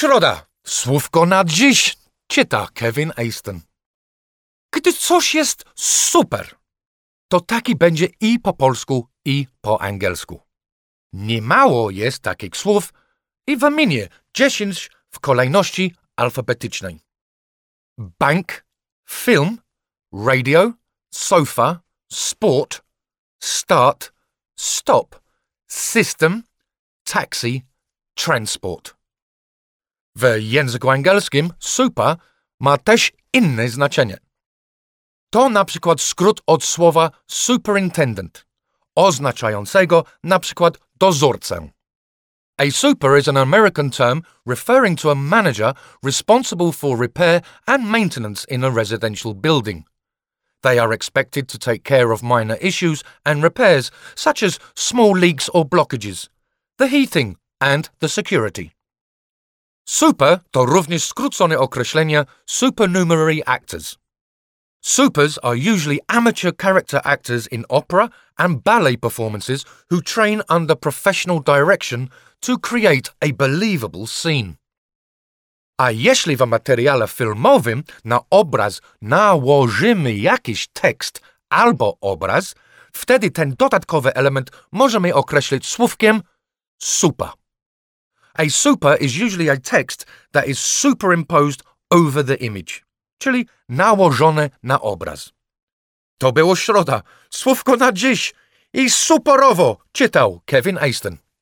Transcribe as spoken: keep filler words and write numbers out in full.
Środa. Słówko na dziś czyta Kevin Aston. Gdy coś jest super, to taki będzie i po polsku, i po angielsku. Niemało jest takich słów i wymienię dziesięć w kolejności alfabetycznej. Bank, film, radio, sofa, sport, start, stop, system, taxi, transport. W języku angielskim super ma też inne znaczenie. To na przykład skrót od słowa superintendent, oznaczającego na przykład dozorcę. A super is an American term referring to a manager responsible for repair and maintenance in a residential building. They are expected to take care of minor issues and repairs, such as small leaks or blockages, the heating and the security. Super to również skrócone określenie supernumerary actors. Supers are usually amateur character actors in opera and ballet performances who train under professional direction to create a believable scene. A jeśli w materiale filmowym na obraz nałożymy jakiś tekst albo obraz, wtedy ten dodatkowy element możemy określić słówkiem super. A super is usually a text that is superimposed over the image, czyli nałożone na obraz. To było środa, słówko na dziś i superowo czytał Kevin Aston.